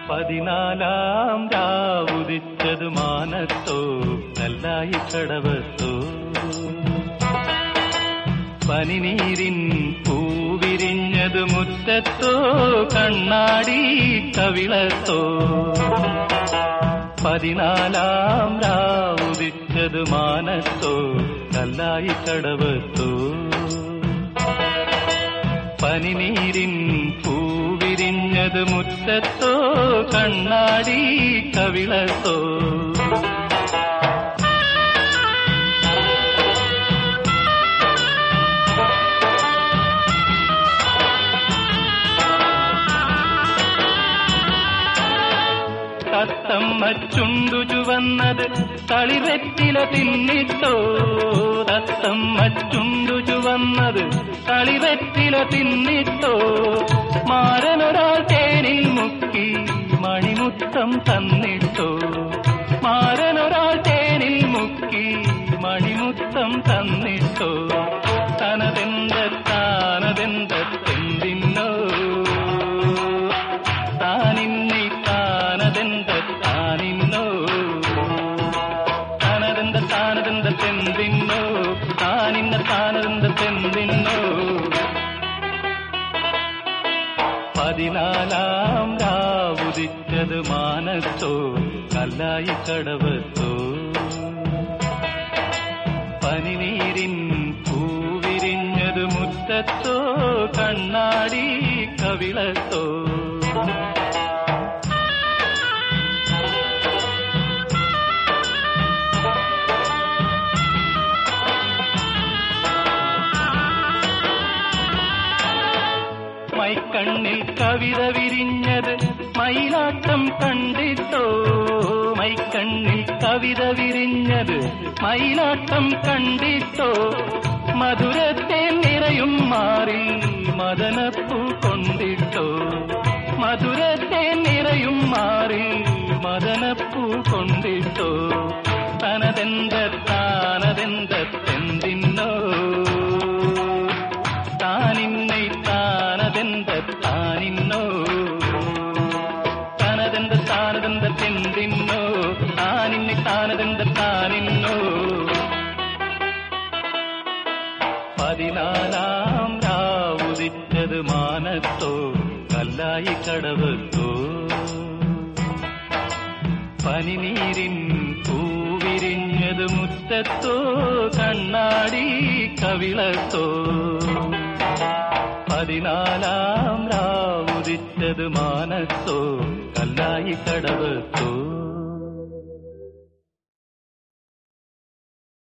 പതിനാലാം രാവുദിച്ചത് മാനത്തോ കല്ലായി കടവത്തോ പനിനീരിൻ പൂവിരിഞ്ഞത് മുറ്റത്തോ കണ്ണാടി കവിളത്തോ പതിനാലാം രാവുദിച്ചത് മാനത്തോ കല്ലായി കടവത്തോ പനിനീരിൻ പൂവിരിഞ്ഞത് മുറ്റത്തോ കണ്ണാടി കവിളത്തോ തത്തമ്മ ചുണ്ടു ചുവന്നത് തളിവെറ്റില തിന്നിട്ടോ തത്തമ്മ ചുണ്ടു ചുവന്നത് തളിവെറ്റില തിന്നിട്ടോ മാരനൊരാൾ തേനിൽ മുക്കി മണിമുത്തം തന്നിട്ടോ മാരനൊരാൾ തേനിൽ മുക്കി മണിമുത്തം തന്നിട്ടോ താനതെന്തെന്തിന്നോ താനിന്നെ താനതെന്തിന്നോ താനതെന്തെന്തിന്നോ താനതെന്തിന്നോ പതിനാലാം രാവുദിച്ചത് മാനത്തോ കല്ലായി കടവത്തോ പനിനീരിൻ പൂവിരിഞ്ഞത് മുറ്റത്തോ കണ്ണാടി കവിളത്തോ മൈക്കണ്ണിൽ കവിത വിരിഞ്ഞത് മയിലാട്ടം കണ്ടിട്ടോ മൈക്കണ്ണിൽ കവിത വിരിഞ്ഞത് മയിലാട്ടം കണ്ടിട്ടോ മധുരത്തെ നിറയും മാറി മദനപ്പൂ കൊണ്ടിട്ടോ മധുരത്തെ നിറയും മാറി മദനപ്പൂ കൊണ്ടിട്ടോ താനതെന്തെന്തിന്നോ താനിന്നെ താനതെന്തിന്നോ താനതെന്തിന്നോ താനിന്നെ താനതെന്തിന്നോ പതിനാലാം രാവുദിച്ചത് മാനത്തോ കല്ലായി കടവത്തോ പനിനീരിൻ പൂവിരിഞ്ഞത് മുറ്റത്തോ കണ്ണാടി കവിളത്തോ പതിനാലാം രാവുദിച്ചത് മാനത്തോ കല്ലായി കടവത്തോ